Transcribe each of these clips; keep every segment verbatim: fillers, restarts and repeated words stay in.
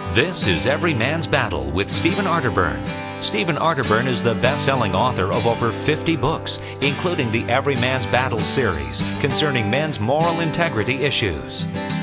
This is Every Man's Battle with Stephen Arterburn. Stephen Arterburn is the best-selling author of over fifty books, including the Every Man's Battle series concerning men's moral integrity issues.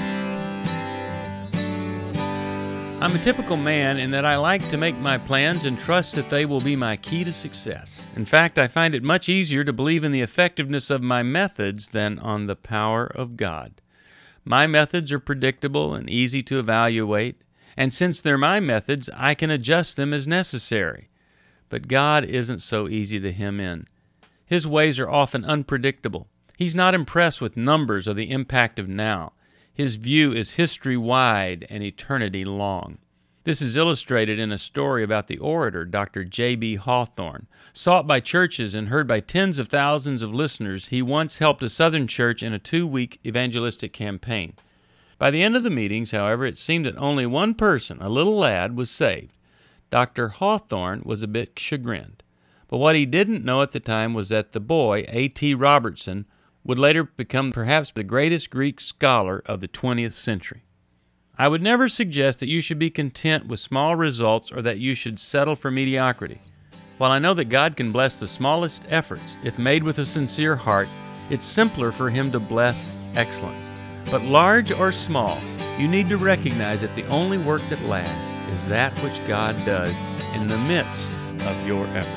I'm a typical man in that I like to make my plans and trust that they will be my key to success. In fact, I find it much easier to believe in the effectiveness of my methods than on the power of God. My methods are predictable and easy to evaluate, and since they're my methods, I can adjust them as necessary. But God isn't so easy to hem in. His ways are often unpredictable. He's not impressed with numbers or the impact of now. His view is history-wide and eternity-long. This is illustrated in a story about the orator, Doctor J B Hawthorne. Sought by churches and heard by tens of thousands of listeners, he once helped a Southern church in a two-week evangelistic campaign. By the end of the meetings, however, it seemed that only one person, a little lad, was saved. Doctor Hawthorne was a bit chagrined. But what he didn't know at the time was that the boy, A T Robertson, would later become perhaps the greatest Greek scholar of the twentieth century. I would never suggest that you should be content with small results or that you should settle for mediocrity. While I know that God can bless the smallest efforts, if made with a sincere heart, it's simpler for Him to bless excellence. But large or small, you need to recognize that the only work that lasts is that which God does in the midst of your efforts.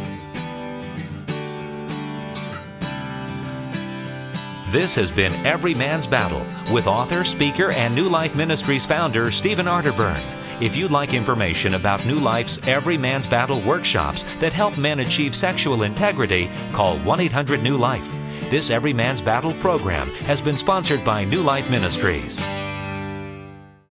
This has been Every Man's Battle with author, speaker, and New Life Ministries founder Stephen Arterburn. If you'd like information about New Life's Every Man's Battle workshops that help men achieve sexual integrity, call one eight hundred new life. This Every Man's Battle program has been sponsored by New Life Ministries.